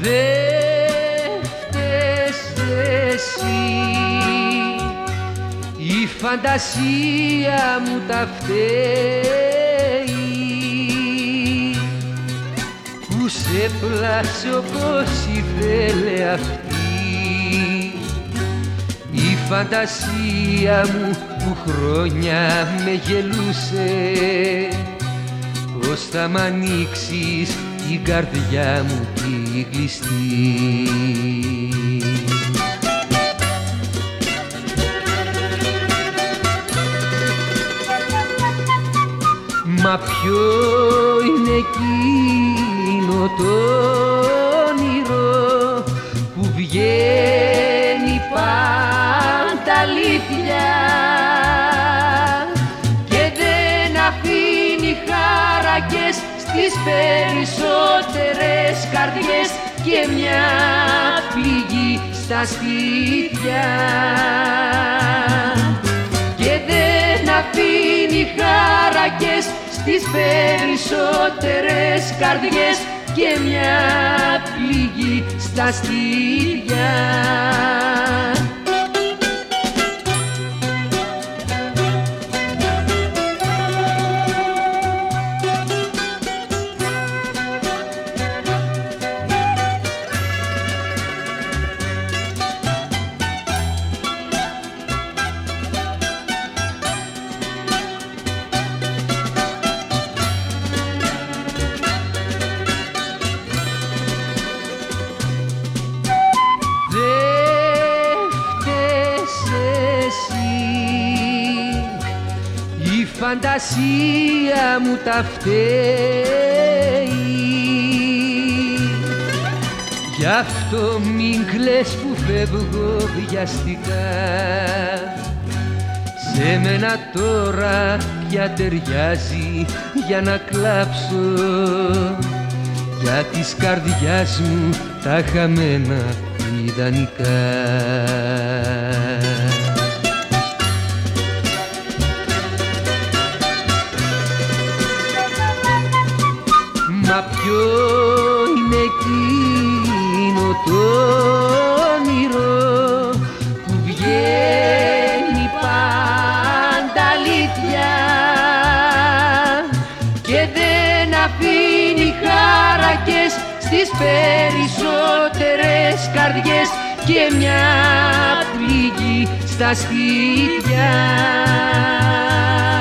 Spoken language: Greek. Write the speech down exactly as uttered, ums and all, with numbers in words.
Δε φταίς εσύ, η φαντασία μου τα φταίει που σε πλάσε όπως ήθελε αυτή. Η φαντασία μου που χρόνια με γελούσε, πως θα μ' ανοίξεις την καρδιά μου τη κλειστή. Μα ποιο είναι εκείνο το όνειρο που βγαίνει πάντα αλήθεια και δεν αφήνει χάρακες στις περισσότερες καρδιές και μια πληγή στα στήθια, και δεν αφήνει χάρακες στις περισσότερες καρδιές και μια πληγή στα στήθια. Η φαντασία μου τα φταίει, γι' αυτό μην κλαις που φεύγω βιαστικά. Σε μένα τώρα πια ταιριάζει για να κλάψω, για της καρδιάς μου τα χαμένα ιδανικά. Μα ποιο είναι εκείνο το όνειρο που βγαίνει πάντα αλήθεια και δεν αφήνει χάρακες στις περισσότερες καρδιές και μια πληγή στα στήθια.